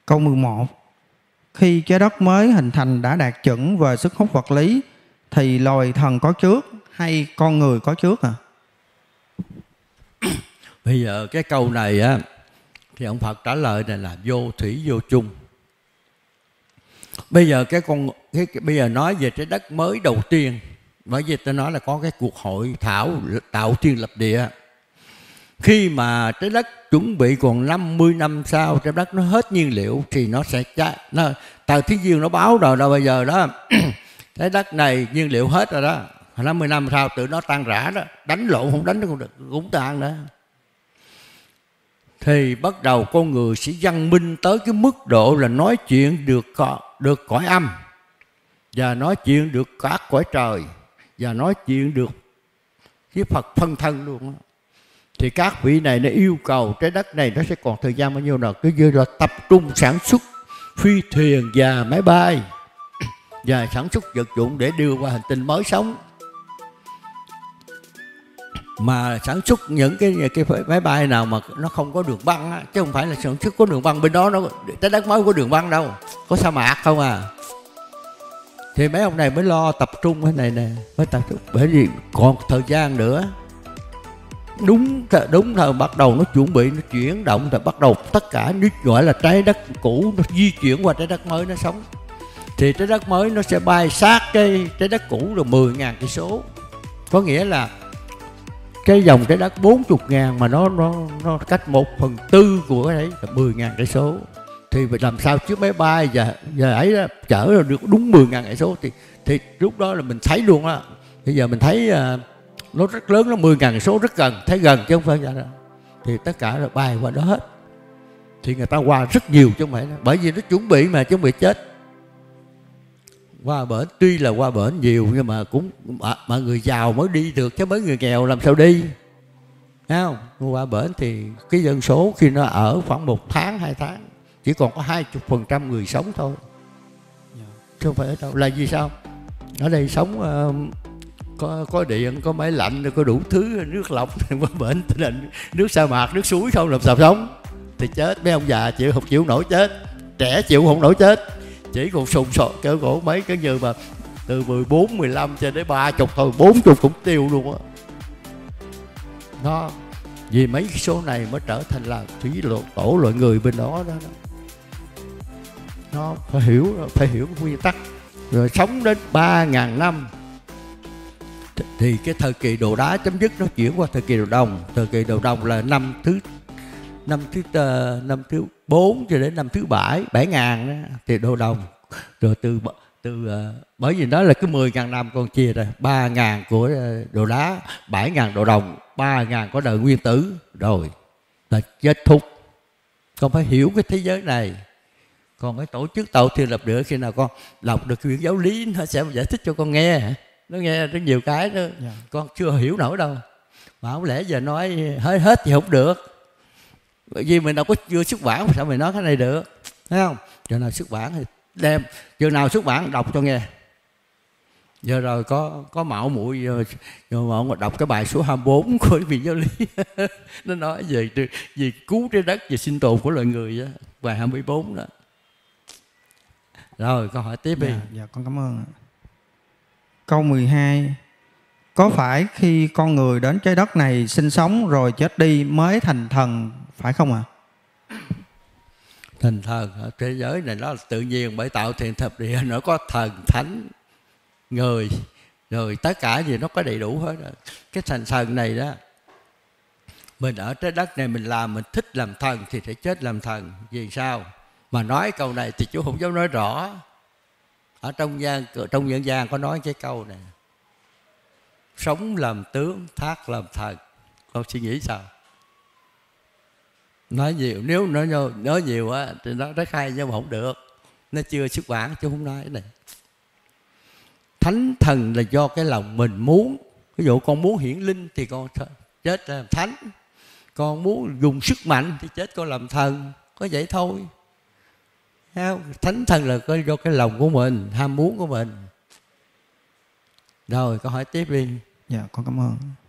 Câu 11. Khi trái đất mới hình thành đã đạt chuẩn về sức hút vật lý thì loài thần có trước hay con người có trước à? Bây giờ cái câu này á thì ông Phật trả lời này là vô thủy vô chung. Bây giờ bây giờ nói về trái đất mới đầu tiên, bởi vì tôi nói là có cái cuộc hội thảo tạo thiên lập địa. Khi mà trái đất chuẩn bị còn 50 năm sau trái đất nó hết nhiên liệu thì nó sẽ cháy. Tờ Thiên Dương nó báo rồi đâu bây giờ đó trái đất này nhiên liệu hết rồi đó, 50 năm sau tự nó tan rã đó, đánh lộn không đánh nó cũng được, cũng tan đó. Thì bắt đầu con người sẽ văn minh tới cái mức độ là nói chuyện được cõi âm, và nói chuyện được các cõi trời, và nói chuyện được với Phật phân thân luôn đó. Thì các vị này nó yêu cầu trái đất này nó sẽ còn thời gian bao nhiêu nào, cứ như là tập trung sản xuất phi thuyền và máy bay và sản xuất vật dụng để đưa qua hành tinh mới sống. Mà sản xuất những cái máy bay nào mà nó không có đường băng á, chứ không phải là sản xuất có đường băng. Bên đó nó trái đất mới có đường băng đâu, có sa mạc không à. Thì mấy ông này mới lo tập trung cái này nè, mới tập trung, bởi vì còn thời gian nữa. Đúng thời bắt đầu nó chuẩn bị, nó chuyển động, thì bắt đầu tất cả nó gọi là trái đất cũ nó di chuyển qua trái đất mới nó sống. Thì trái đất mới nó sẽ bay sát cái trái đất cũ rồi 10.000 cây số. Có nghĩa là cái dòng trái đất 40.000 mà nó cách 1/4 của cái đấy là 10.000 cây số. Thì làm sao chiếc máy bay giờ ấy đó, chở được đúng 10.000 cây số thì lúc đó là mình thấy luôn á. Bây giờ mình thấy nó rất lớn, nó 10.000 cây số rất gần, thấy gần chứ không phải ra đâu. Thì tất cả là bay qua đó hết. Thì người ta qua rất nhiều chứ không phải đó. Bởi vì nó chuẩn bị mà chứ không bị chết. Qua bển, tuy là qua bển nhiều nhưng mà cũng mà người giàu mới đi được chứ mấy người nghèo làm sao đi. Thấy không? Qua bển thì cái dân số khi nó ở khoảng 1 tháng 2 tháng chỉ còn có 20% người sống thôi, chứ không phải ở đâu. Là vì sao? Ở đây sống có điện, có máy lạnh, có đủ thứ, nước lọc. Qua bển nước sa mạc, nước suối không làm sao sống. Thì chết, mấy ông già không chịu nổi chết, trẻ chịu không nổi chết, chỉ còn sùng sột kêu cổ mấy cái như mà từ 14, 15 cho đến 30 thôi, 40 cũng tiêu luôn á. Nó vì mấy cái số này mới trở thành là thủy tổ loại người bên đó đó. Nó phải hiểu nguyên tắc rồi sống đến 3.000 năm thì cái thời kỳ đồ đá chấm dứt, nó chuyển qua thời kỳ đồ đồng. Thời kỳ đồ đồng là năm thứ 4 cho đến năm thứ 7, 7.000 đó, thì đồ đồng. Rồi bởi vì đó là cái 10.000 năm con chia rồi, 3.000 của đồ đá, 7.000 đồ đồng, 3.000 có đời nguyên tử, rồi là kết thúc. Con phải hiểu cái thế giới này. Còn cái tổ chức tạo thiên lập địa, khi nào con đọc được quyển giáo lý nó sẽ giải thích cho con nghe. Nó nghe rất nhiều cái đó, con chưa hiểu nổi đâu. Mà không lẽ giờ nói hết thì không được. Bởi vì mình đâu có chưa xuất bản, sao mình nói cái này được, thấy không? Giờ nào xuất bản thì đem, giờ nào xuất bản đọc cho nghe. Giờ rồi có mạo muội rồi mà đọc cái bài số 24 của vị giáo lý nó nói về cứu trái đất, về sinh tồn của loài người đó, bài 24 đó. Rồi câu hỏi tiếp đi. Dạ con cảm ơn. Câu 12. Có phải khi con người đến trái đất này sinh sống rồi chết đi mới thành thần, phải không ạ? Thành thần, thế giới này nó là tự nhiên, bởi tạo thiện thập địa nó có thần, thánh, người, rồi tất cả gì nó có đầy đủ hết. Cái thành thần này đó, mình ở trái đất này mình làm, mình thích làm thần thì phải chết làm thần. Vì sao? Mà nói câu này thì chú không dám nói rõ. Ở trong dân gian có nói cái câu này: sống làm tướng, thác làm thần. Con suy nghĩ sao? Nói nhiều, nếu nói nhiều á thì nó rất hay nhưng mà không được. Nó chưa xuất bản chứ không nói cái này. Thánh thần là do cái lòng mình muốn. Ví dụ con muốn hiển linh thì con chết làm thánh. Con muốn dùng sức mạnh thì chết con làm thần. Có vậy thôi. Thánh thần là do cái lòng của mình, ham muốn của mình. Rồi câu hỏi tiếp đi. Dạ con cảm ơn.